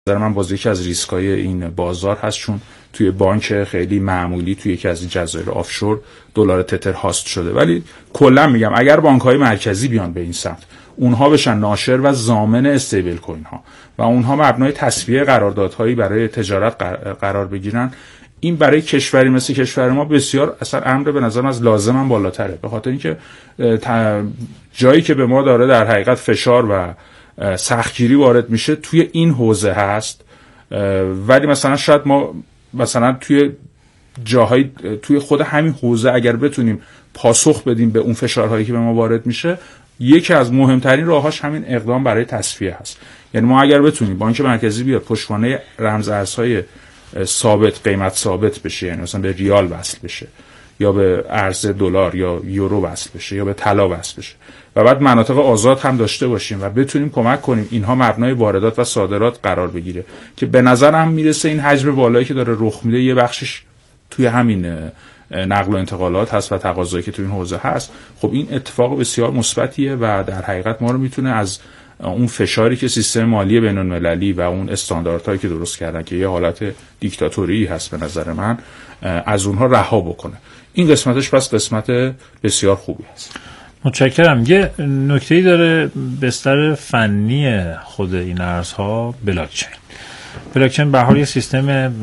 نظر من باز یکی از ریسک‌های این بازار هست، چون توی بانک خیلی معمولی توی یکی از این جزایر آفشور دلار تتر هاست شده. ولی کلا میگم اگر بانک‌های مرکزی بیان به این سمت، اونها بشن ناشر و ضامن استیبل کوین ها و اونها مبنای تسویه قراردادهایی برای تجارت قرار بگیرن، این برای کشوری مثل کشور ما بسیار اصلا امر به نظرم از لازم هم بالاتره، به خاطر اینکه جایی که به ما داره در حقیقت فشار و سختگیری وارد میشه توی این حوزه هست. ولی مثلا شاید ما مثلا توی جاهای توی خود همین حوزه اگر بتونیم پاسخ بدیم به اون فشارهایی که به ما وارد میشه، یکی از مهمترین راهاش همین اقدام برای تصفیه هست. یعنی ما اگر بتونیم بانک مرکزی بیاد پشتوانه رمز ارزهای ثابت، قیمت ثابت بشه، یعنی مثلا به ریال وصل بشه یا به ارز دلار یا یورو وصل بشه یا به طلا وصل بشه و بعد مناطق آزاد هم داشته باشیم و بتونیم کمک کنیم اینها مبنای واردات و صادرات قرار بگیره، که به نظرم میرسه این حجم بالایی که داره رخ میده یه بخشش توی همین نقل و انتقالات هست و تقاضایی که توی این حوزه هست. خب این اتفاق بسیار مثبتیه و در حقیقت ما رو میتونه از اون فشاری که سیستم مالی بین‌المللی و اون استانداردهایی که درست کردن که یه حالت دیکتاتوری هست به نظر من، از اونها رها بکنه. این قسمتش پس قسمت بسیار خوبی هست. متشکرم. یه نکته‌ای داره بستر فنی خود این ارزها، بلاکچین. بلاکچین به هر حال یه سیستم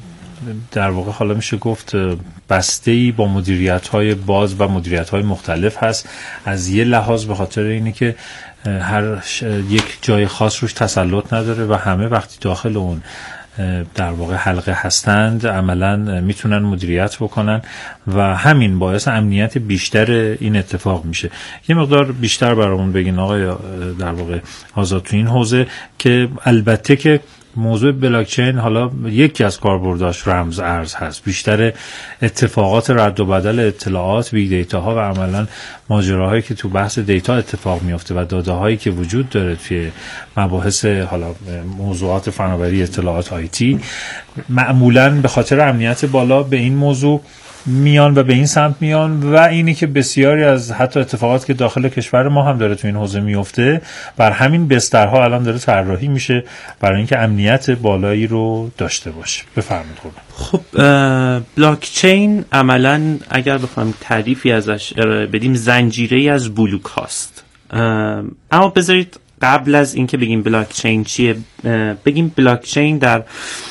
در واقع حالا میشه گفت بسته‌ای با مدیریت‌های باز و مدیریت‌های مختلف هست. از یه لحاظ به خاطر اینه که هر یک جای خاص روش تسلط نداره و همه وقتی داخل اون در واقع حلقه هستند عملاً میتونن مدیریت بکنن و همین باعث امنیت بیشتر این اتفاق میشه. یه مقدار بیشتر برامون بگین آقای در واقع آزاد تو این حوزه، که البته که موضوع بلاکچین حالا یکی از کاربرداش رمز ارز هست، بیشتر اتفاقات رد و بدل اطلاعات، بیگ دیتا ها و عملاً ماجراهایی که تو بحث دیتا اتفاق میفته و داده هایی که وجود داره توی مباحث حالا موضوعات فناوری اطلاعات آیتی، معمولاً به خاطر امنیت بالا به این موضوع میان و به این سمت میان و اینی که بسیاری از حتی اتفاقات که داخل کشور ما هم داره تو این حوزه میفته بر همین بسترها الان داره طراحی میشه برای اینکه امنیت بالایی رو داشته باشه. بفرمایید. خب بلاکچین عملاً اگر بخوایم تعریفی ازش بدیم زنجیره‌ای از بلوک هاست. اما بذارید قبل از اینکه بگیم بلاکچین چیه بگیم بلاکچین در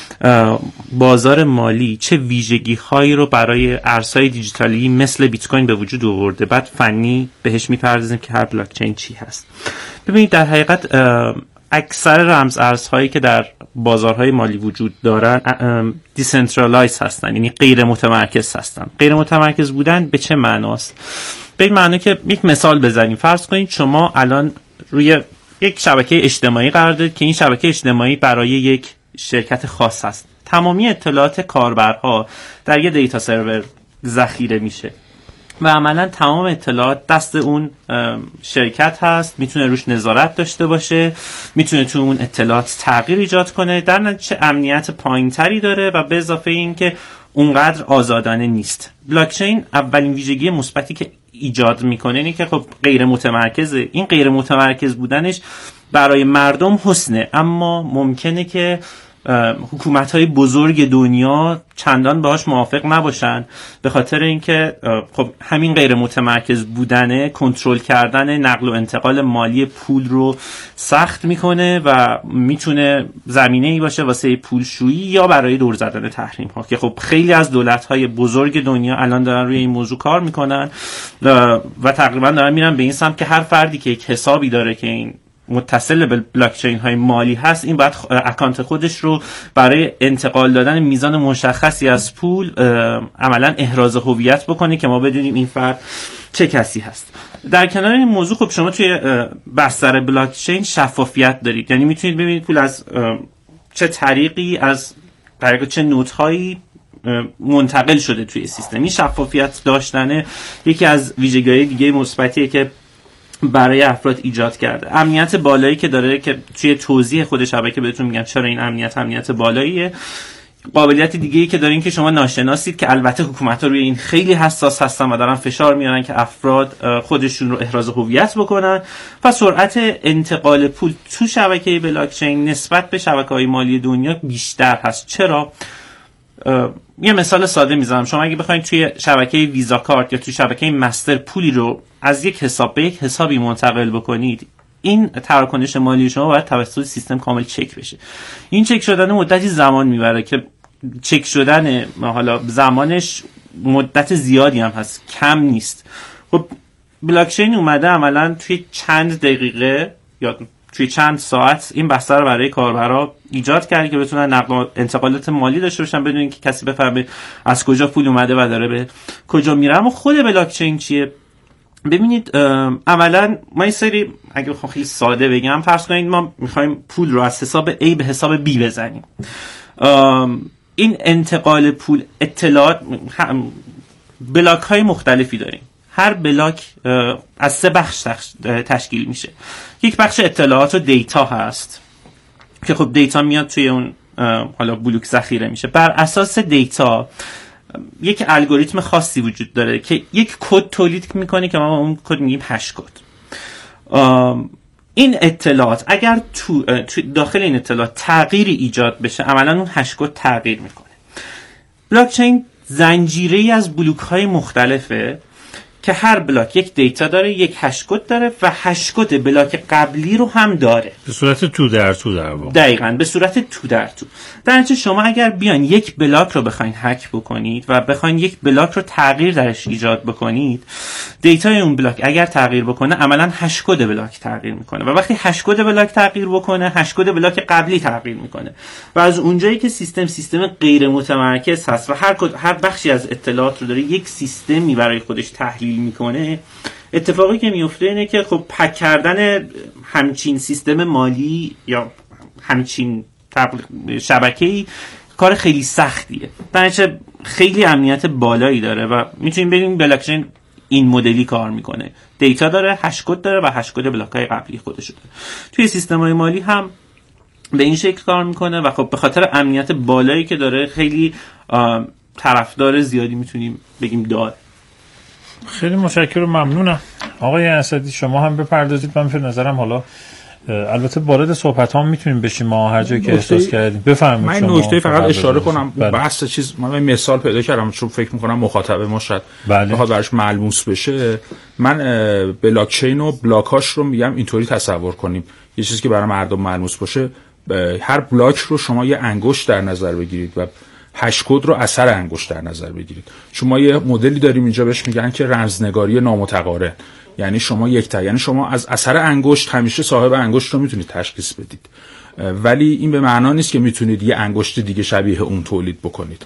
بازار مالی چه ویژگی هایی رو برای ارزهای دیجیتالی مثل بیت کوین به وجود آورده، بعد فنی بهش میپردازیم که هر بلاکچین چی هست. ببینید در حقیقت اکثر رمز ارزهایی که در بازارهای مالی وجود دارن دیسنترالایز هستن، یعنی غیر متمرکز هستن. غیر متمرکز بودن به چه معناست؟ به این معنی که یک مثال بزنیم. فرض کنید شما الان روی یک شبکه اجتماعی قرار دارید که این شبکه اجتماعی برای یک شرکت خاص هست. تمامی اطلاعات کاربرها در یه دیتا سرور ذخیره میشه و عملا تمام اطلاعات دست اون شرکت هست، میتونه روش نظارت داشته باشه، میتونه تو اون اطلاعات تغییر ایجاد کنه، در نتیجه امنیت پایینتری داره و به اضافه این که اونقدر آزادانه نیست. بلاکچین اولین ویژگی مثبتی که ایجاد میکنه اینه که خب غیر متمرکزه. این غیر متمرکز بودنش برای مردم حسنه، اما ممکنه که حکومت‌های بزرگ دنیا چندان باهاش موافق نباشن، به خاطر اینکه خب همین غیر متمرکز بودنه کنترل کردن نقل و انتقال مالی پول رو سخت میکنه و میتونه زمینه‌ای باشه واسه پولشویی یا برای دور زدن تحریم ها، که خب خیلی از دولت‌های بزرگ دنیا الان دارن روی این موضوع کار میکنن و تقریبا دارن میرن به این سمت که هر فردی که یک حسابی داره که این متصل به بلاکچین های مالی هست، این باید اکانت خودش رو برای انتقال دادن میزان مشخصی از پول عملا احراز هویت بکنه که ما بدونیم این فرد چه کسی هست. در کنار این موضوع خب شما توی بستر بلاکچین شفافیت دارید، یعنی میتونید ببینید پول از چه طریقی از طریق چه نودهایی منتقل شده توی سیستم. این شفافیت داشتن یکی از ویژگی‌های دیگه مثبتیه که برای افراد ایجاد کرده. امنیت بالایی که داره، که توی توضیح خود شبکه بهتون میگم چرا این امنیت بالاییه. قابلیت دیگه‌ای که دارین که شما ناشناسید که البته حکومت‌ها روی این خیلی حساس هستن و دارن فشار میارن که افراد خودشون رو احراز هویت بکنن و سرعت انتقال پول تو شبکه بلاکچین نسبت به شبکه‌های مالی دنیا بیشتر هست. چرا؟ یه مثال ساده میزنم. شما اگه بخواید توی شبکه ویزا کارت یا توی شبکه مستر پولی رو از یک حساب به یک حسابی منتقل بکنید، این تراکنش مالی شما باید توسط سیستم کامل چک بشه. این چک شدن مدتی زمان میبره که چک شدن حالا زمانش مدت زیادی هم هست، کم نیست. خب بلاکچین اومده عملا توی چند دقیقه یا توی چند ساعت این بسته رو برای کاربرا ایجاد کرده که بتونن نقل و انتقالات مالی داشته باشن بدون اینکه کسی بفهمه از کجا پول اومده و داره به کجا میره. اما خود بلاکچین چیه؟ ببینید عملا ما این سری اگه بخوام خیلی ساده بگم، فرض کنید ما میخوایم پول رو از حساب A به حساب B بزنیم. این انتقال پول اطلاعات بلاک های مختلفی داریم. هر بلاک از 3 بخش تشکیل میشه. یک بخش اطلاعات و دیتا هست که خب دیتا میاد توی اون حالا بلوک ذخیره میشه. بر اساس دیتا یک الگوریتم خاصی وجود داره که یک کد تولید میکنه که ما اون کد میگیم هش کد. این اطلاعات اگر تو داخل این اطلاعات تغییری ایجاد بشه، عملا اون هش کد تغییر میکنه. بلاکچین زنجیره‌ای از بلوک های مختلفه که هر بلاک یک دیتا داره، یک هش کد داره و هش کد بلاک قبلی رو هم داره. به صورت تو در تو در واقع. دقیقاً به صورت تو در تو. در نتیجه شما اگر بیان یک بلاک رو بخواید هک بکنید و بخواید یک بلاک رو تغییر درش ایجاد بکنید، دیتای اون بلاک اگر تغییر بکنه، عملاً هش کد بلاک تغییر میکنه و وقتی هش کد بلاک تغییر بکنه، هش کد بلاک قبلی تغییر میکنه و از اونجایی که سیستم غیر متمرکز هست و هر بخشی از اطلاعات رو داره یک سیستمی برای خودش تحلیل میکنه، اتفاقی که میفته اینه که خب پک کردن همچین سیستم مالی یا همچین شبکه‌ای کار خیلی سختیه. در نتیجه خیلی امنیت بالایی داره و میتونیم بگیم بلاکچین این مدلی کار میکنه. دیتا داره، هش کد داره و هش کد بلاک‌های قبلی خودش داره. توی سیستم‌های مالی هم به این شکل کار میکنه و خب به خاطر امنیت بالایی که داره خیلی طرفدار زیادی میتونیم بگیم داره. خیلی متشکرم، ممنونم آقای اسدی. شما هم بپردازید. من به نظرم حالا البته وارد صحبت ها میتونیم بشیم، ما هر جایی که احساس کردیم. بفرمایید. من نکته فقط اشاره کنم. بحث چیز من مثال پیدا کردم چون فکر میکنم مخاطب ما شاید بخواد براش ملموس بشه. من بلاکچین و بلاکاش رو میگم اینطوری تصور کنیم، یه چیزی که برای مردم ملموس باشه. هر بلاک رو شما یه انگشت در نظر بگیرید و هش کد رو اثر انگشت در نظر بگیرید. شما یه مدلی داریم اینجا بهش میگن که رمزنگاری نامتقارن. یعنی شما از اثر انگشت همیشه صاحب انگشت رو میتونید تشخیص بدید، ولی این به معنا نیست که میتونید یه انگشت دیگه شبیه اون تولید بکنید.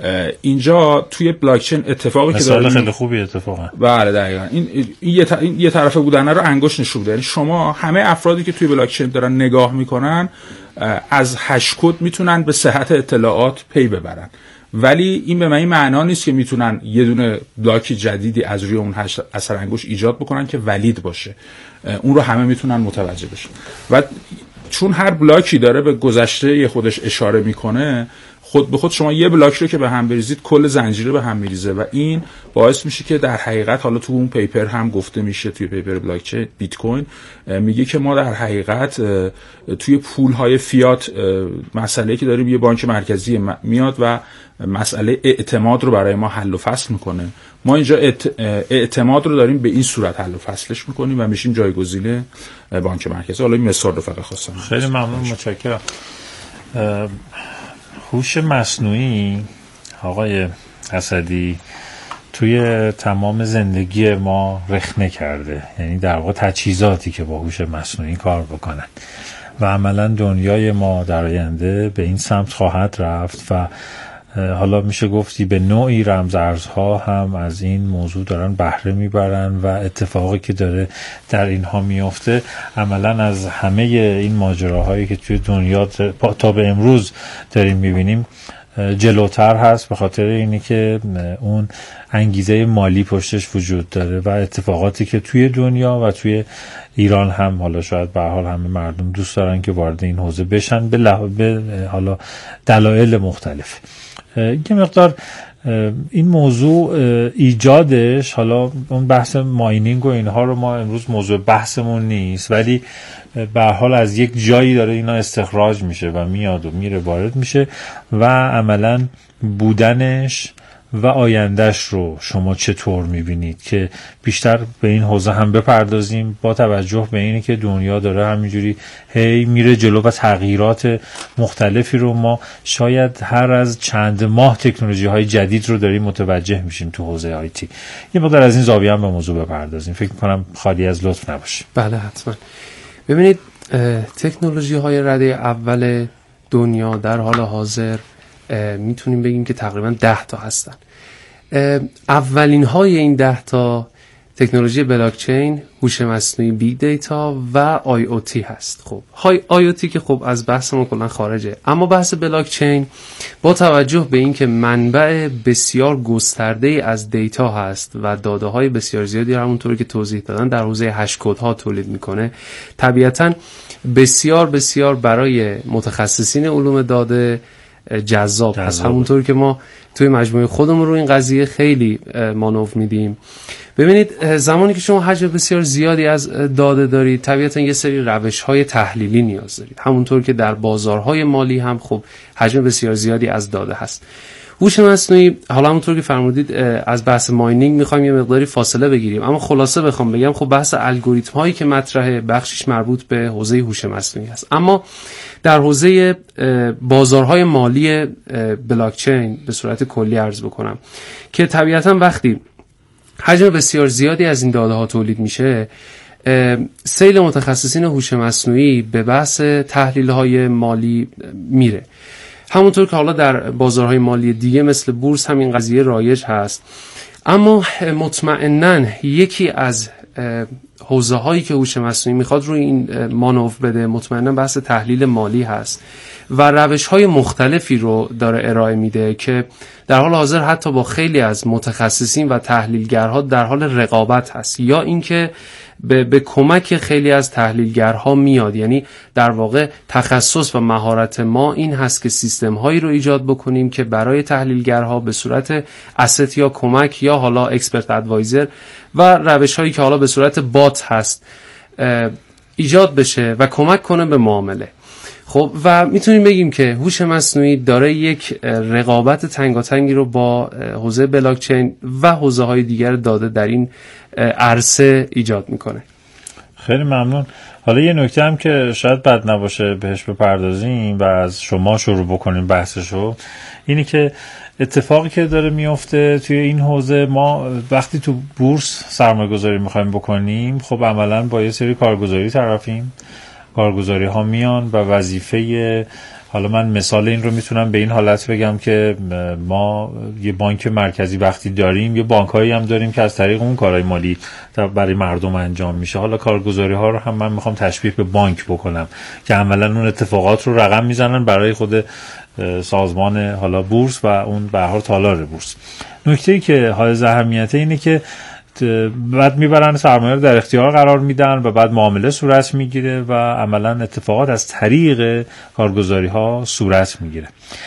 اینجا توی بلاکچین اتفاقی که داره خیلی خوبی اتفاقا. بله دقیقاً این یه طرفه بودن رو انگشت نشون میده. یعنی شما همه افرادی که توی بلاکچین دارن نگاه میکنن از هش کد میتونن به صحت اطلاعات پی ببرن، ولی این به معنی معنا نیست که میتونن یه دونه بلاک جدیدی از روی اون اثر انگشت ایجاد بکنن که ولید باشه. اون رو همه میتونن متوجه بشن و چون هر بلاکی داره به گذشته خودش اشاره میکنه، خود به خود شما یه بلاک رو که به هم بریزید کل زنجیره به هم میریزه و این باعث میشه که در حقیقت، حالا تو اون پیپر هم گفته میشه، توی پیپر بلاکچین بیت کوین میگه که ما در حقیقت توی پول های فیات مسئله که داریم، یه بانک مرکزی میاد و مسئله اعتماد رو برای ما حل و فصل میکنه. ما اینجا اعتماد رو داریم به این صورت حل و فصلش میکنیم و میشیم جایگزین بانک مرکزی. حالا این مثال رو فقط خواستم. خیلی ممنون، متشکرم. هوش مصنوعی آقای اسدی توی تمام زندگی ما رخنه کرده، یعنی در واقع تجهیزاتی که با هوش مصنوعی کار بکنن و عملا دنیای ما در آینده به این سمت خواهد رفت و حالا میشه گفتی به نوعی رمزارزها هم از این موضوع دارن بهره میبرن و اتفاقی که داره در اینها میفته عملا از همه این ماجراهایی که توی دنیا تا به امروز داریم میبینیم جلوتر هست، به خاطر اینی که اون انگیزه مالی پشتش وجود داره و اتفاقاتی که توی دنیا و توی ایران هم حالا شاید به هر حال همه مردم دوست دارن که وارد این حوزه بشن به حالا دلایل مختلف. یه مقدار این موضوع ایجادش، حالا اون بحث ماینینگ و اینها رو ما امروز موضوع بحثمون نیست، ولی به هر حال از یک جایی داره اینا استخراج میشه و میاد و میره وارد میشه و عملاً بودنش و آیندهش رو شما چطور میبینید که بیشتر به این حوزه هم بپردازیم، با توجه به اینی که دنیا داره همینجوری هی میره جلو و تغییرات مختلفی رو ما شاید هر از چند ماه تکنولوژی های جدید رو داریم متوجه میشیم تو حوزه آیتی. یه مقدار از این زاویه هم به موضوع بپردازیم، فکر میکنم خالی از لطف نباشه. بله حتما. ببینید تکنولوژی های رده اول دنیا در حال حاضر میتونیم بگیم که تقریبا 10 تا هستن. اولین های این 10 تا تکنولوژی بلاکچین، هوش مصنوعی، بیگ دیتا و آی او تی هست. خب آی او تی که خب از بحثمون کلا خارجه، اما بحث بلاکچین با توجه به اینکه منبع بسیار گسترده از دیتا هست و داده های بسیار زیادی همونطوری که توضیح دادن در حوزه هش کدها تولید میکنه، طبیعتاً بسیار بسیار برای متخصصین علوم داده جذاب هست. همونطور که ما توی مجموعه خودمون رو این قضیه خیلی مانور میدیم. ببینید زمانی که شما حجم بسیار زیادی از داده دارید، طبیعتا یه سری روش‌های تحلیلی نیاز دارید. همونطور که در بازارهای مالی هم خب حجم بسیار زیادی از داده هست. هوش مصنوعی، حالا همونطور که فرمودید از بحث ماینینگ میخوایم یه مقداری فاصله بگیریم، اما خلاصه بخوام بگم خب بحث الگوریتم هایی که مطرحه بخشش مربوط به حوزه هوش مصنوعی است. اما در حوزه بازارهای مالی بلاکچین به صورت کلی عرض بکنم که طبیعتا وقتی حجم بسیار زیادی از این داده ها تولید میشه، سیل متخصصین هوش مصنوعی به بحث تحلیل های مالی میره. همونطور که حالا در بازارهای مالی دیگه مثل بورس هم این قضیه رایج هست. اما مطمئناً یکی از حوزه هایی که هوش مصنوعی میخواد روی این مانور بده مطمئناً بحث تحلیل مالی هست و روش های مختلفی رو داره ارائه میده که در حال حاضر حتی با خیلی از متخصصین و تحلیلگرها در حال رقابت هست، یا اینکه به کمک خیلی از تحلیلگرها میاد. یعنی در واقع تخصص و مهارت ما این هست که سیستم هایی رو ایجاد بکنیم که برای تحلیلگرها به صورت asset یا کمک یا حالا اکسپرت ادوایزر و روش هایی که حالا به صورت بات هست ایجاد بشه و کمک کنه به معامله. خب و میتونیم بگیم که هوش مصنوعی داره یک رقابت تنگاتنگی رو با حوزه بلاکچین و حوزه های دیگر داده در این عرصه ایجاد میکنه. خیلی ممنون. حالا یه نکته هم که شاید بد نباشه بهش بپردازیم و از شما شروع بکنیم بحثشو، اینی که اتفاقی که داره میفته توی این حوزه، ما وقتی تو بورس سرمایه گذاری میخوایم بکنیم خب عملاً با یه سری کارگزاری طرفیم، کارگزاری ها میان و وظیفه، حالا من مثال این رو میتونم به این حالت بگم که ما یه بانک مرکزی وقتی داریم، یه بانک هایی هم داریم که از طریق اون کارهای مالی برای مردم انجام میشه. حالا کارگزاری ها رو هم من میخوام تشبیه به بانک بکنم که عملا اون اتفاقات رو رقم میزنن برای خود سازمان حالا بورس و اون به هر حال تالار بورس. نکته‌ای که حائز اهمیته اینه که بعد میبرن سرمایه رو در اختیار قرار میدن و بعد معامله صورت میگیره و عملا اتفاقات از طریق کارگزاری ها صورت میگیره.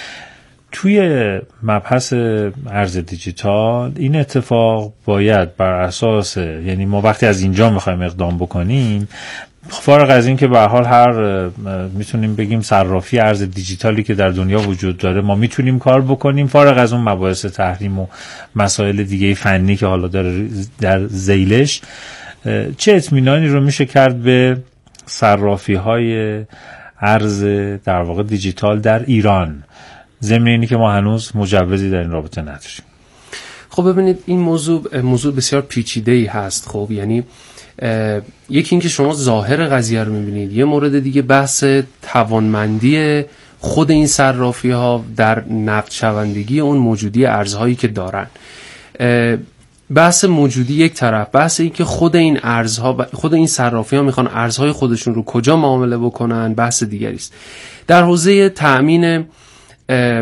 توی مبحث ارز دیجیتال این اتفاق باید بر اساس، یعنی ما وقتی از اینجا میخوایم اقدام بکنیم، فارغ از این که به هر حال هر میتونیم بگیم صرافی ارز دیجیتالی که در دنیا وجود داره ما میتونیم کار بکنیم، فارغ از اون مباحث تحریم و مسائل دیگه فنی که حالا داره در ذیلش، چه اطمینانی رو میشه کرد به صرافی های ارز در واقع دیجیتال در ایران، ضمن اینی که ما هنوز مجوزی در این رابطه نداریم؟ خب ببینید این موضوع بسیار پیچیده‌ای هست. خب یعنی یکی این که شما ظاهر قضیه رو میبینید، یه مورد دیگه بحث توانمندی خود این صرافی ها در نقد شوندگی اون موجودی ارزهایی که دارن. بحث موجودی یک طرف، بحث این که خود این ارزها، خود این صرافی ها میخوان ارزهای خودشون رو کجا معامله بکنن بحث دیگری است. در حوزه تأمین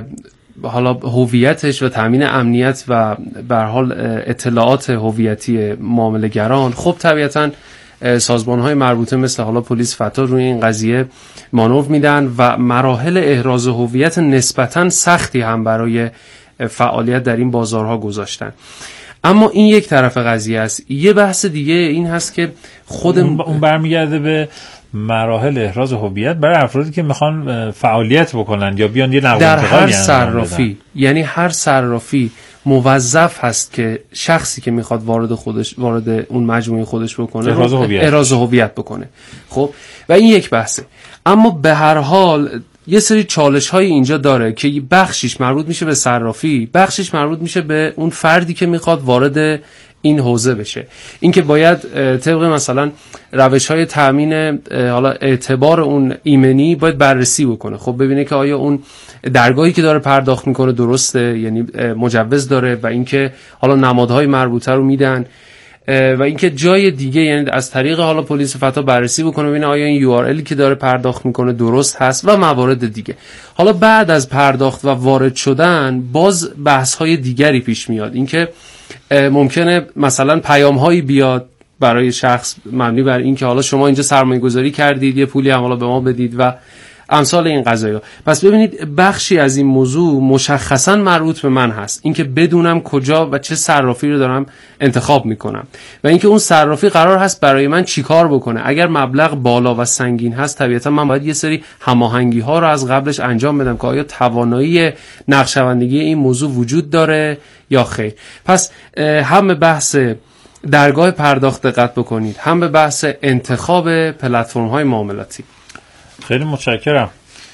حالا هویتش و تامین امنیت و به هر حال اطلاعات هویتی معامله‌گران، خب طبیعتاً سازمان‌های مربوطه مثل حالا پلیس فتا روی این قضیه مانور میدن و مراحل احراز هویت نسبتاً سختی هم برای فعالیت در این بازارها گذاشتن. اما این یک طرف قضیه است. یه بحث دیگه این هست که خود اون برمیگرده به مراحل احراز هویت برای افرادی که میخوان فعالیت بکنن یا بیان یه نقل در انتقالی هر صرافی، یعنی هر صرافی موظف هست که شخصی که میخواد وارد اون مجموعه خودش بکنه احراز هویت بکنه. خب و این یک بحثه. اما به هر حال یه سری چالش های اینجا داره که بخشیش مربوط میشه به صرافی، بخشیش مربوط میشه به اون فردی که میخواد وارد این حوزه بشه. این که باید طبق مثلا روش‌های تامین حالا اعتبار اون ایمنی باید بررسی بکنه. خب ببینه که آیا اون درگاهی که داره پرداخت میکنه درسته، یعنی مجوز داره، و اینکه حالا نمادهای مربوطه رو میدن، و اینکه جای دیگه یعنی از طریق حالا پلیس فتا بررسی بکنه ببینه آیا این URL که داره پرداخت میکنه درست هست و موارد دیگه. حالا بعد از پرداخت و وارد شدن باز بحث‌های دیگری پیش میاد. اینکه ممکنه مثلا پیام‌هایی بیاد برای شخص مبنی بر اینکه حالا شما اینجا سرمایه‌گذاری کردید، یه پولی هم حالا به ما بدید و امثال این قضایا. پس ببینید بخشی از این موضوع مشخصاً مربوط به من هست، اینکه بدونم کجا و چه صرافی رو دارم انتخاب میکنم و اینکه اون صرافی قرار هست برای من چیکار بکنه. اگر مبلغ بالا و سنگین هست طبیعتا من باید یه سری هماهنگی ها رو از قبلش انجام بدم که آیا توانایی نقشه‌بندی این موضوع وجود داره یا خیر. پس هم به بحث درگاه پرداخت دقت بکنید، هم به بحث انتخاب پلتفرم‌های معاملاتی. خیلی متشکرم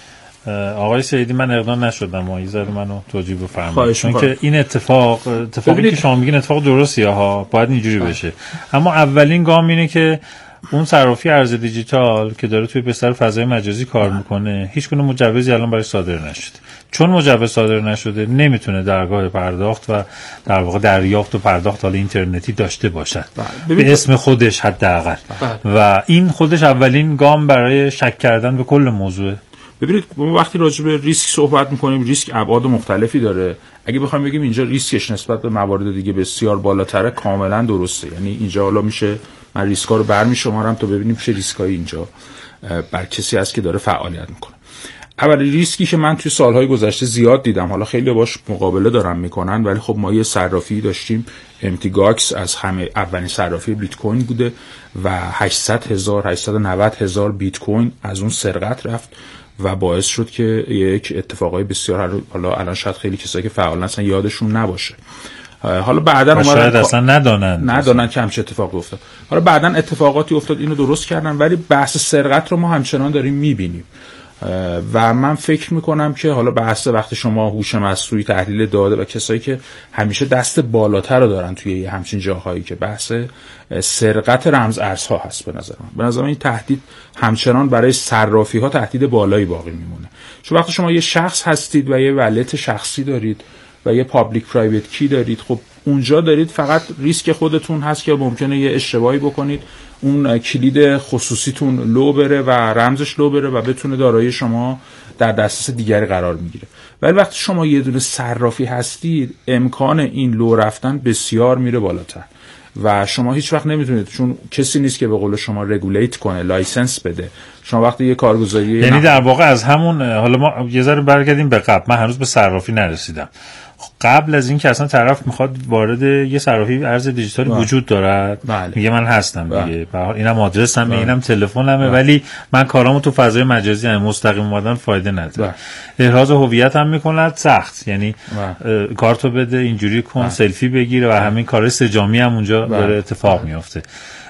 آقای سیدی. من اقدام نشدم و ایزاد منو توجیه بفرمایید، چون که این اتفاقی که شما میگین اتفاق درستیه ها، باید اینجوری بشه. اما اولین گام اینه که اون صرافی ارز دیجیتال که داره توی بستر فضای مجازی کار میکنه هیچ گونه مجوزی الان برای صادر نشده. چون مجوز صادر نشده نمیتونه درگاه پرداخت و در واقع دریافت و پرداخت حال اینترنتی داشته باشد به اسم خودش حداقل، و این خودش اولین گام برای شک کردن به کل موضوع. ببینید ما وقتی راجع به ریسک صحبت میکنیم، ریسک ابعاد مختلفی داره. اگه بخوایم بگیم اینجا ریسکش نسبت به موارد دیگه بسیار بالاتره، کاملا درسته. یعنی اینجا حالا میشه من ریسکا رو برمی‌شمارم تا ببینیم چه ریسکایی اینجا بر کسی هست که داره فعالیت میکنه. اولی ریسکی که من توی سالهای گذشته زیاد دیدم، حالا خیلی باش مقابله دارن میکنن، ولی خب ما یه صرافی داشتیم امتیگاکس، از همه اولین صرافی بیت کوین بوده و 890,000 بیت کوین از اون سرقت رفت و باعث شد که یک اتفاقای بسیار، حالا الان شاید خیلی کسایی که فعال هستن یادشون نباشه، حالا بعداً اومدن شاید اصلا ندانن که همچین اتفاقی افتاد. حالا بعداً اتفاقاتی افتاد اینو درست کردن، ولی بحث سرقت رو ما همچنان داریم میبینیم و من فکر میکنم که حالا بحث وقت شما هوش مصنوعی، تحلیل داده و کسایی که همیشه دست بالاتر رو دارن توی همچین جاهایی که بحث سرقت رمز ارزها هست، به نظر من این تهدید همچنان برای صرافی ها تهدید بالایی باقی میمونه. چون وقتی شما یه شخص هستید و یه ولت شخصی دارید و یه پابلیک پرایوت کی دارید، خب اونجا دارید فقط ریسک خودتون هست که ممکنه یه اشتباهی بکنید، اون کلید خصوصیتون لو بره و رمزش لو بره و بتونه دارایی شما در دسترس دیگری قرار میگیره. ولی وقتی شما یه دونه صرافی هستید امکان این لو رفتن بسیار میره بالاتر و شما هیچ وقت نمیتونید، چون کسی نیست که به قول شما رگولیت کنه، لایسنس بده. شما وقتی یه کارگزاری، یعنی در واقع از همون، حالا ما یه ذره برگردیم به قبل، من هنوز به صرافی نرسیدم. قبل از این که اصلا طرف میخواد وارد یه صرافی ارز دیجیتالی وجود دارد، میگه من هستم دیگه، به هر حال اینم آدرسم، اینم تلفنمه، ولی من کارامو تو فضای مجازی هم مستقیم اومدن فایده نداره. احراز هویت هم میکند سخت، یعنی کارتو بده، اینجوری کن، سلفی بگیره و همین کارهای سجامی هم اونجا داره اتفاق میفته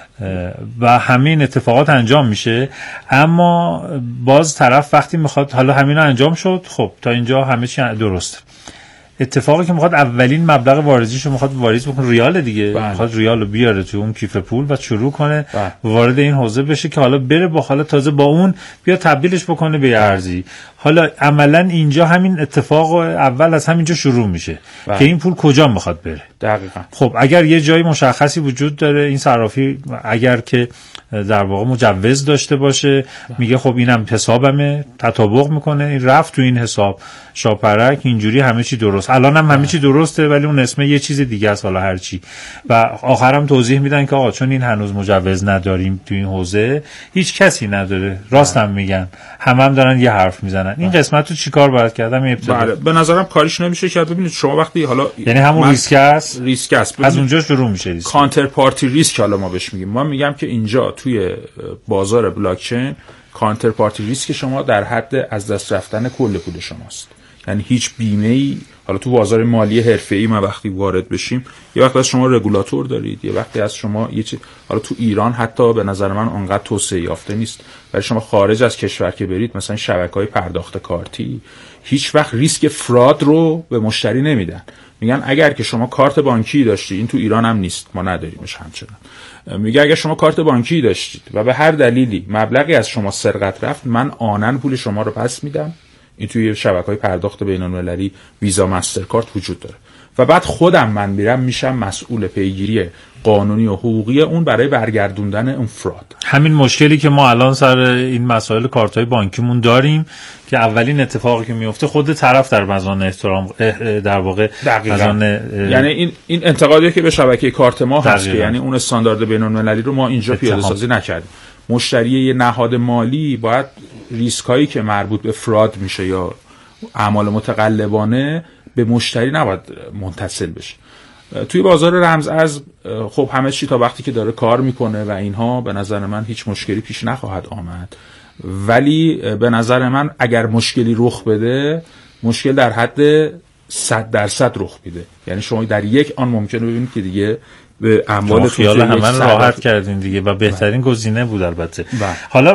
و همین اتفاقات انجام میشه. اما باز طرف وقتی میخواد، حالا همین انجام شد، خب تا اینجا همه چی درسته. اتفاقی که میخواد اولین مبلغ واریزیشو میخواد واریز بکنه ریال دیگه، میخواد ریالو بیاره تو اون کیف پول و شروع کنه وارد این حوزه بشه که حالا بره با حالا تازه با اون بیا تبدیلش بکنه به ارزی. حالا عملا اینجا همین اتفاق اول از همینجا شروع میشه که این پول کجا میخواد بره. دقیقاً. خب اگر یه جایی مشخصی وجود داره، این صرافی اگر که در واقع مجوز داشته باشه میگه خب اینم حسابمه، تطابق میکنه، این رفت تو این حساب شاپرک، اینجوری همه چی درست. الان هم همه چی درسته ولی اون اسمه یه چیز دیگه است، حالا هر چی. و آخرام توضیح میدن که آقا چون این هنوز مجوز نداریم تو این حوزه، هیچ کسی نداره. راستم میگن، هم دارن یه حرف میزنن. این قسمت رو چیکار باید کردم ابتدا؟ بله به نظرم کاریش نمیشه کرد. ببینید شما وقتی حالا یعنی همون ریسک است، از اونجا شروع میشه ریسک. کانتر پارتی ریسک حالا ما بهش میگیم. ما میگم که اینجا توی بازار بلاک چین کانتر پارتی ریسک شما در حد از دست رفتن کل پول شماست. یعنی هیچ بیمه‌ای، حالا تو بازار مالی حرفه‌ای ما وقتی وارد بشیم، یه وقتی از شما رگولاتور دارید، یه وقتی از شما یه چیز، حالا تو ایران حتی به نظر من اونقدر توسعه یافته نیست، ولی شما خارج از کشور که برید، مثلا شبکه‌های پرداخت کارتی هیچ وقت ریسک فراد رو به مشتری نمیدن. میگن اگر که شما کارت بانکی داشتی، این تو ایران هم نیست، ما نداریمش همچنان، میگه اگر شما کارت بانکی داشتید و به هر دلیلی مبلغی از شما سرقت رفت، من آنن پول شما رو پس میدم. این توی شبکه‌های پرداخت بین‌المللی ویزا مسترکارت وجود داره و بعد خودم من میرم میشم مسئول پیگیری قانونی و حقوقی اون برای برگردوندن اون فراد. همین مشکلی که ما الان سر این مسائل کارت‌های بانکیمون داریم که اولین اتفاقی که میفته خود طرف در مزان احترام در واقع مزان، یعنی این انتقادی که به شبکه کارت ما هست که یعنی اون استاندارد بین‌المللی رو ما اینجا پیاده سازی نکردیم. مشتری یه نهاد مالی باید ریسک هایی که مربوط به فراد میشه یا اعمال متقلبانه به مشتری نباید متصل بشه. توی بازار رمزارز خب همه چی تا وقتی که داره کار میکنه و اینها به نظر من هیچ مشکلی پیش نخواهد آمد، ولی به نظر من اگر مشکلی رخ بده، مشکل در حد 100% رخ میده. یعنی شما در یک آن ممکنه ببینید که دیگه به اموال خیال همه راحت کردین دیگه و بهترین گزینه بود البته. حالا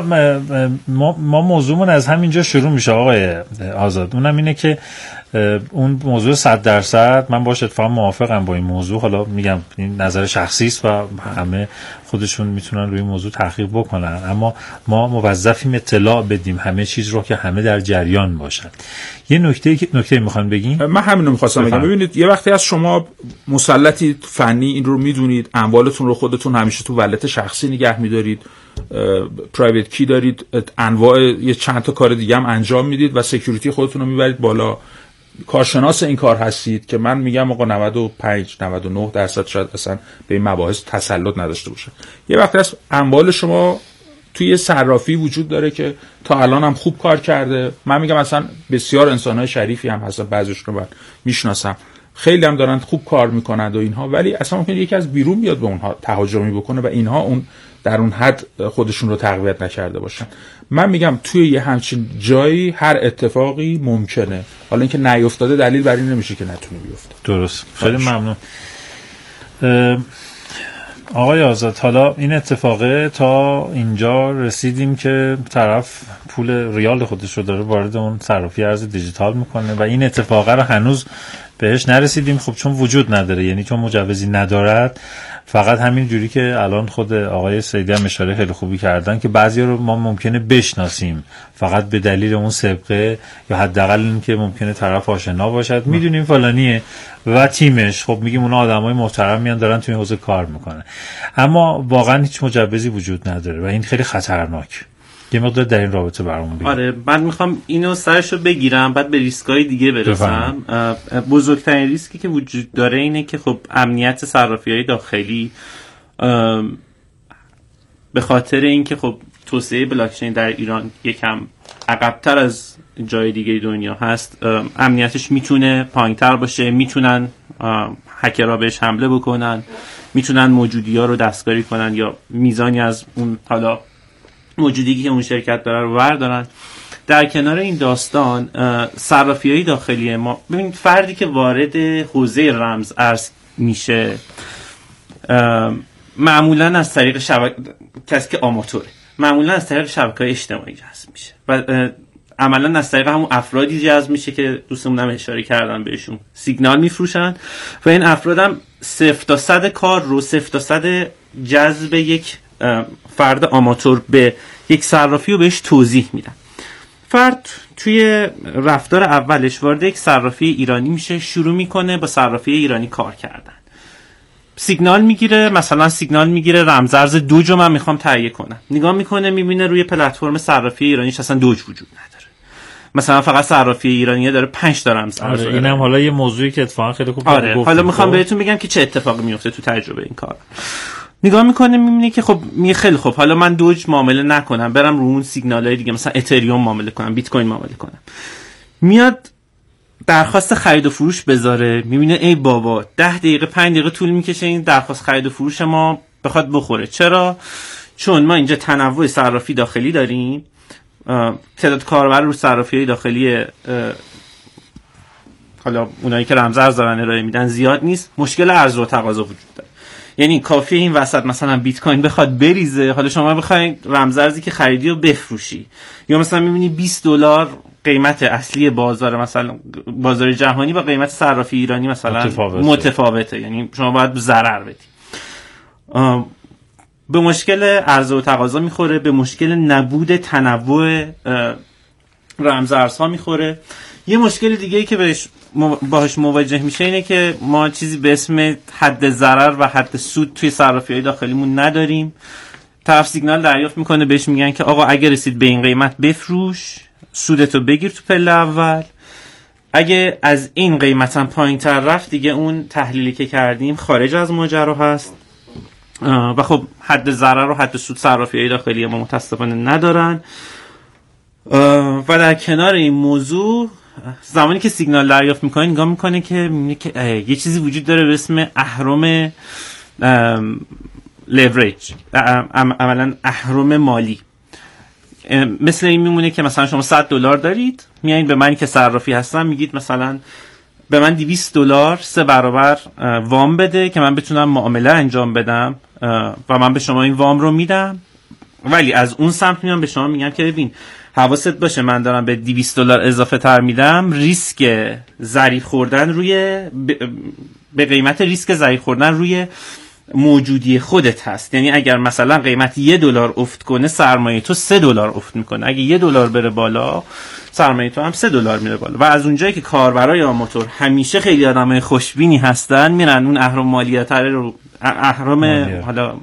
ما موضوعمون از همینجا شروع میشه آقای آزاد. اونم اینه که اون موضوع 100% من باش اتفاقا موافقم با این موضوع. حالا میگم این نظر شخصی است و همه خودشون میتونن روی موضوع تحقیق بکنن، اما ما موظفیم اطلاع بدیم همه چیز رو که همه در جریان باشن. یه نکته میخوام بگیم، من همین رو میخواستم بگم. ببینید یه وقتی از شما مسلطی فنی این رو میدونید، اموالتون رو خودتون همیشه تو ولت شخصی نگه میدارید، پرایوت کی دارید، انواع یه چند تا کار دیگه هم انجام میدید و سکیوریتی خودتون رو میبرید بالا، کارشناس این کار هستید که من میگم آقا 95-99% شاید اصلا به این مباحث تسلط نداشته باشه. یه وقتی از اموال شما توی صرافی وجود داره که تا الان هم خوب کار کرده. من میگم اصلا بسیار انسان‌های شریفی هم هستن، بعضیشون رو من میشناسم، خیلی هم دارن خوب کار میکنند و اینها، ولی اصلا ممکنه یکی از بیرون بیاد به اونها تهاجمی بکنه و اینها اون در اون حد خودشون رو تقویت نکرده باشن. من میگم توی یه همچین جایی هر اتفاقی ممکنه، حالا اینکه نیفتاده دلیل بر این نمیشه که نتونه بیفته. درست، خیلی ممنون آقای آزاد. حالا این اتفاقه تا اینجا رسیدیم که طرف پول ریال خودش رو داره وارد اون صرافی ارز دیجیتال میکنه و این اتفاقه رو هنوز بهش نرسیدیم. خب چون وجود نداره، یعنی چون مجوزی ندارد، فقط همین جوری که الان خود آقای سیدی هم اشاره خیلی خوبی کردن که بعضیا رو ما ممکنه بشناسیم فقط به دلیل اون سابقه یا حداقل این که ممکنه طرف آشنا باشد، میدونیم فلانیه و تیمش، خب میگیم اونا آدمای محترمی ان دارن توی حوزه کار میکنن، اما واقعا هیچ مجوزی وجود نداره و این خیلی خطرناک. یه مقدار در این رابطه برامون بگید. آره، من میخوام اینو سرشو بگیرم بعد به ریسکای دیگه برسم. بزرگترین ریسکی که وجود داره اینه که خب امنیت صرافی‌های داخلی به خاطر اینکه خب توسعه بلاکچین در ایران یکم عقب‌تر از جای دیگه دنیا هست، امنیتش میتونه پایین‌تر باشه، میتونن هکرها بهش حمله بکنن، میتونن موجودی‌ها رو دستکاری کنن یا میزانی از اون حالا موجودگی که اون شرکت داره رو بردارن. در کنار این داستان صرافی‌های داخلی ما، ببینید فردی که وارد حوزه رمز ارز میشه معمولا از طریق کسی که آماتوره، معمولا از طریق شبکه‌های اجتماعی جذب میشه و عملا از طریق همون افرادی جذب میشه که دوستمون هم اشاره کردن بهشون سیگنال میفروشن و این افراد هم 0 تا 100 کار رو 0 تا 100 جذب یک فرد آماتور به یک صرافی رو بهش توضیح میدن. فرد توی رفتار اولش وارد یک صرافی ایرانی میشه، شروع میکنه با صرافی ایرانی کار کردن. سیگنال میگیره، مثلا سیگنال میگیره رمزارز دوج رو من میخوام تهیه کنم. نگاه میکنه میبینه روی پلتفرم صرافی ایرانیش اصلا دوج وجود نداره. مثلا فقط صرافی ایرانی داره 5 تا رمزارز. آره اینم حالا یه موضوعی که اتفاقا خیلی خوب گفتم. حالا میخوام بهتون بگم که چه اتفاقی میفته تو تجربه این کار. نگاه میکنه میبینه که خب خیلی خوب، حالا من دوج معامله نکنم، برم رو اون سیگنالای دیگه مثلا اتریوم معامله کنم، بیت کوین معامله کنم. میاد درخواست خرید و فروش بذاره، میبینه ای بابا 10 دقیقه 5 دقیقه طول میکشه این درخواست خرید و فروش ما بخواد بخوره. چرا؟ چون ما اینجا تنوع صرافی داخلی داریم، تعداد کاربر رو صرافی‌های داخلی حالا اونایی که رمزارز دارن ارائه میدن زیاد نیست، مشکل عرضه و تقاضا وجود داره. یعنی کافیه این وسط مثلا بیت کوین بخواد بریزه، حالا شما بخواید رمزارزی که خریدی رو بفروشی، یا مثلا می‌بینی $20 قیمت اصلی بازار مثلا بازار جهانی با قیمت صرافی ایرانی مثلا متفاوته. یعنی شما باید ضرر بدی. به مشکل عرضه و تقاضا میخوره، به مشکل نبود تنوع رمزارزها میخوره. یه مشکل دیگه‌ای که باهاش مواجه میشه اینه که ما چیزی به اسم حد ضرر و حد سود توی صرافی‌های داخلیمون نداریم. طرف سیگنال دریافت میکنه، بهش میگن که آقا اگه رسید به این قیمت بفروش، سودتو بگیر تو پله اول، اگه از این قیمت هم پایین تر رفت دیگه اون تحلیلی که کردیم خارج از ماجرا هست. و خب حد ضرر و حد سود صرافی‌های داخلی ما متاسفانه ندارن. و در کنار این موضوع زمانی که سیگنال دریافت میکنه نگاه میکنه که یه چیزی وجود داره به اسم اهرم لیوریج، عملا اهرم مالی. مثل این میمونه که مثلا شما $100 دارید، میایین به من که صرافی هستم میگید مثلا به من $200 3 برابر وام بده که من بتونم معامله انجام بدم و من به شما این وام رو میدم. ولی از اون سمت میام به شما میگم که ببین حواست باشه من دارم به $200 اضافه تر میدم، ریسک ضریب خوردن روی به قیمت ریسک ضریب خوردن روی موجودی خودت هست. یعنی اگر مثلا قیمت $1 افت کنه سرمایه تو $3 افت میکنه، اگه $1 بره بالا سرمایه تو هم $3 میره بالا. و از اونجایی که کاربرای آماتور همیشه خیلی آدمای خوشبینی هستن، میرن اون اهرم مالیاتره رو حالا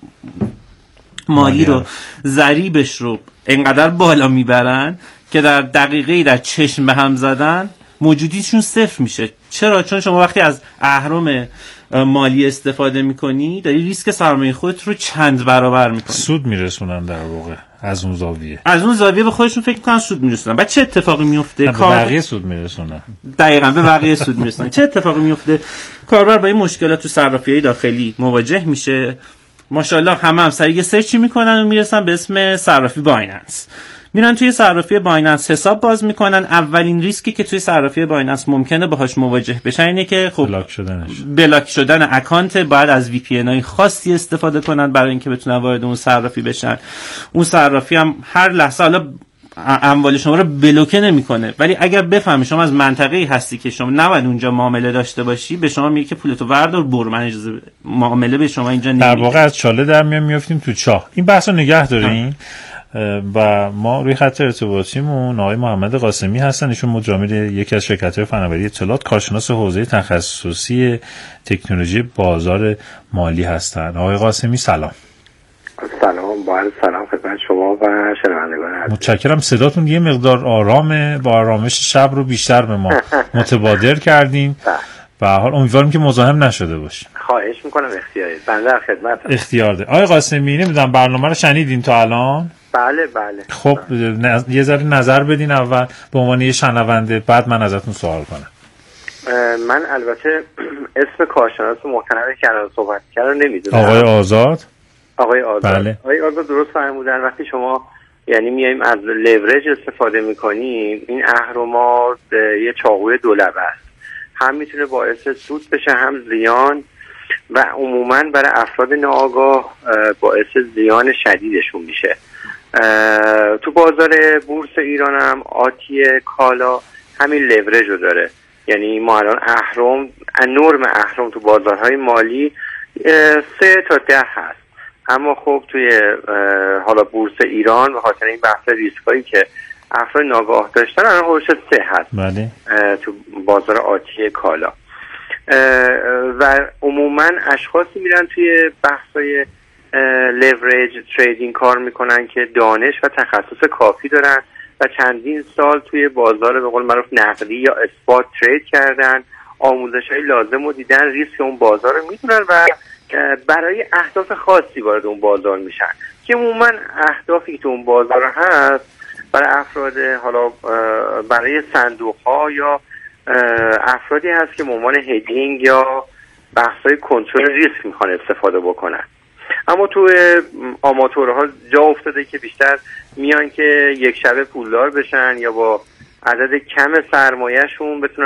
مالی رو ضریبش رو انقدر بالا میبرن که در دقیقه‌ای در چشم به هم زدن موجودیشون صفر میشه. چرا؟ چون شما وقتی از اهرم مالی استفاده میکنی داری ریسک سرمایه خودت رو چند برابر میکنی. سود میرسونن در واقع از اون زاویه به خودشون فکر میکنن سود میرسونن. بعد چه اتفاقی میفته؟ به بقیه سود میرسونن. دقیقاً به بقیه سود میرسونن. چه اتفاقی میفته؟ کاربر با این مشکلات تو صرافی‌های داخلی مواجه میشه. ماشاءالله هم سریع یه سرچی میکنن و میرسن به اسم صرافی بایننس. میرن توی صرافی بایننس حساب باز میکنن. اولین ریسکی که توی صرافی بایننس ممکنه باهاش مواجه بشن اینه که خب بلاک شدن اکانت، باید از وی پی ان های خاصی استفاده کنن برای اینکه بتونن وارد اون صرافی بشن. اون صرافی هم هر لحظه حالا اموال شما رو بلوکه نمیکنه، ولی اگر بفهمی شما از منطقه‌ای هستی که شما نباید اونجا معامله داشته باشی، به شما میگه که پولتو وردار برو، من اجازه معامله به شما اینجا نمیدم. در واقع از چاله در میافتیم تو چاه. این بحثو نگه دارین. و ما روی خط ارتباطیمون آقای محمد قاسمی هستن، ایشون مدیر یکی از شرکت‌های فناوری اطلاعات، کارشناس حوزه تخصصی تکنولوژی بازار مالی هستن. آقای قاسمی سلام. سلام، با عرض سلام خدمت شما و شنوندگان عزیز. متشکرم. صداتون یه مقدار آرامه، با آرامش شب رو بیشتر به ما متبادر کردین. به هر حال امیدوارم که مزاحم نشده باشه. خواهش میکنم، اختیاری بنده در خدمت. اختیار ده. آقای قاسمی نمیدونم برنامه رو شنیدین تا الان؟ بله. خب یه ذره نظر بدین اول به عنوان یه شنونده، بعد من ازتون سوال کنم. من البته اسم کارشناس محترمی که الان صحبت کردن نمیدونم. آقای آزاد. بله. آقای آزاد درست فرمودن. وقتی شما یعنی میایم از لیوریج استفاده میکنیم، این اهرم‌ها یه چاقوی دولبه است، هم میتونه باعث سود بشه هم زیان، و عموما برای افراد ناآگاه باعث زیان شدیدشون میشه. تو بازار بورس ایران هم آتی کالا همین لیوریج رو داره. یعنی ما الان نرم اهرم تو بازارهای مالی 3 تا 10 هست، اما خب توی حالا بورس ایران به خاطر این بحث ریسکایی که افراد ناگاه داشتن الان هولش 3 هست. بله. تو بازار آتی کالا و عموما اشخاصی میرن توی بحث‌های لیوریج تریدینگ کار میکنن که دانش و تخصص کافی دارن و چندین سال توی بازار به قول معروف نقدی یا اسپات ترید کردن، آموزش‌های لازم رو دیدن، ریسک اون بازار رو میدونن و برای اهداف خاصی وارد اون بازار میشن که عموما اهدافی که تو اون بازار هست برای افراد حالا برای صندوق‌ها یا افرادی هست که به عنوان هدینگ یا بحث‌های کنترل ریسک میخوان استفاده بکنن. اما تو آماتورها جا افتاده که بیشتر میان که یک شبه پولدار بشن یا با عدد کم سرمایه‌شون بتونن